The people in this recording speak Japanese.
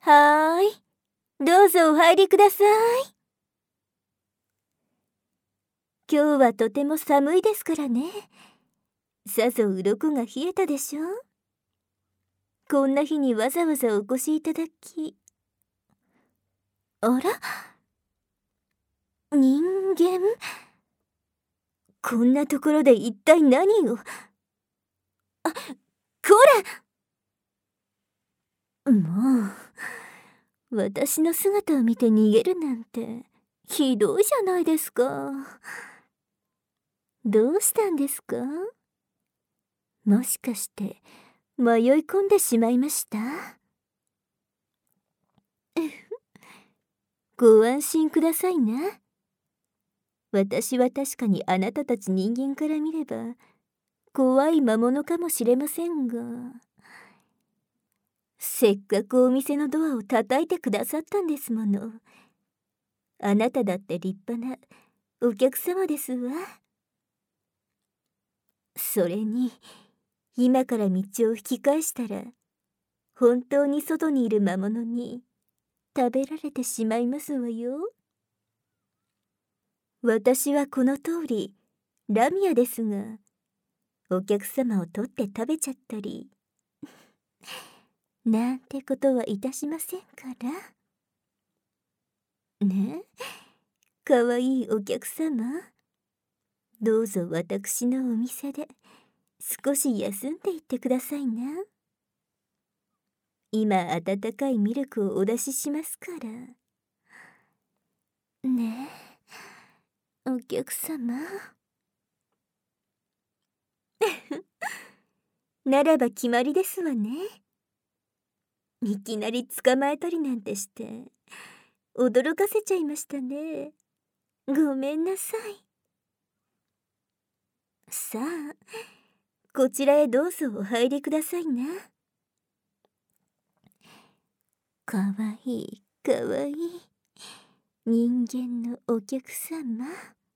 はーい。どうぞお入りください。今日はとても寒いですからね。さぞ鱗が冷えたでしょう。こんな日にわざわざお越しいただき。あら、人間？こんなところで一体何を。あ、こら！もう、私の姿を見て逃げるなんてひどいじゃないですか。どうしたんですか？もしかして迷い込んでしまいました？ご安心くださいな。私は確かにあなたたち人間から見れば怖い魔物かもしれませんが、せっかくお店のドアを叩いてくださったんですもの。あなただって立派なお客様ですわ。それに今から道を引き返したら本当に外にいる魔物に食べられてしまいますわよ。私はこの通りラミアですが、お客様を取って食べちゃったりなんてことはいたしませんからね。かわいいお客様、どうぞ私のお店で少し休んでいってくださいな。今温かいミルクをお出ししますからね。お客様。ならば決まりですわね。いきなり捕まえたりなんてして驚かせちゃいましたね。ごめんなさい。さあ、こちらへどうぞお入りくださいな。かわいいかわいい人間のお客様。